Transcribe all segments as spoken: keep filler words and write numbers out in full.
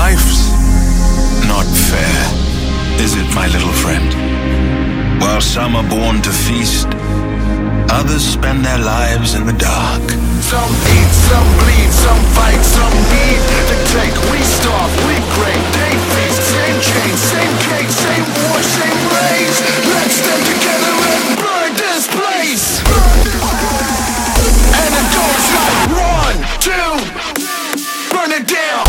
Life's not fair, is it, my little friend? While some are born to feast, others spend their lives in the dark. Some eat, some bleed, some fight, some need to take. We starve, we crave, they feast. Same chain, same cage, same war, same rage. Let's stand together and burn this place. And it goes like one, two, burn it down.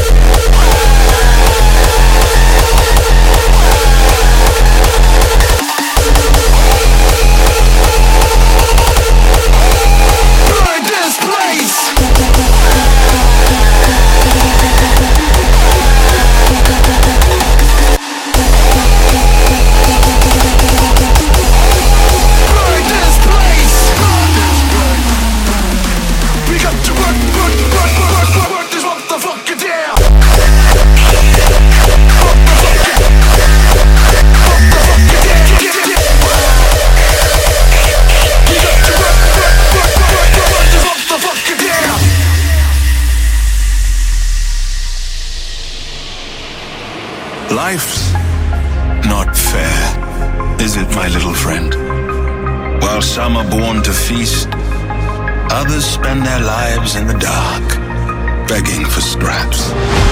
Life's not fair, is it, my little friend? While some are born to feast, others spend their lives in the dark, begging for scraps.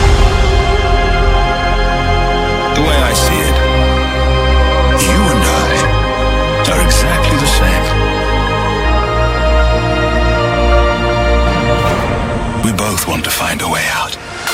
The way I see it, you and I are exactly the same. We both want to find a way out.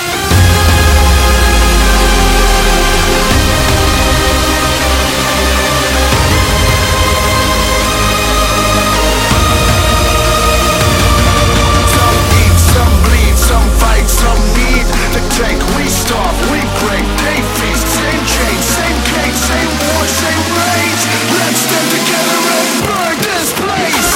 We starve, we break, they feast. Same chain, same cage, same war, same rage. Let's stand together and burn this place.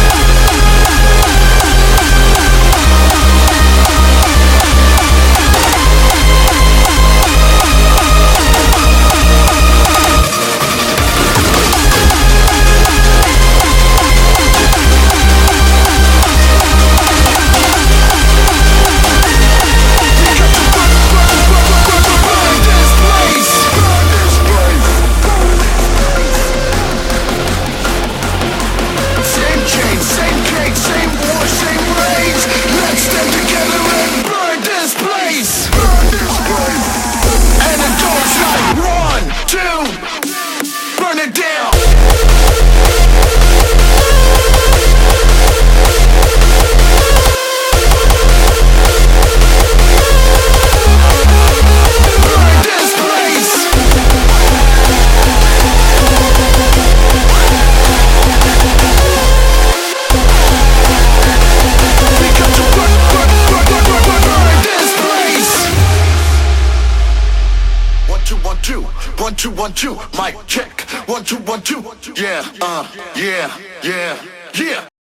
One, two, one, two, mic check. One, two, one, two. Yeah, uh, yeah, yeah, yeah.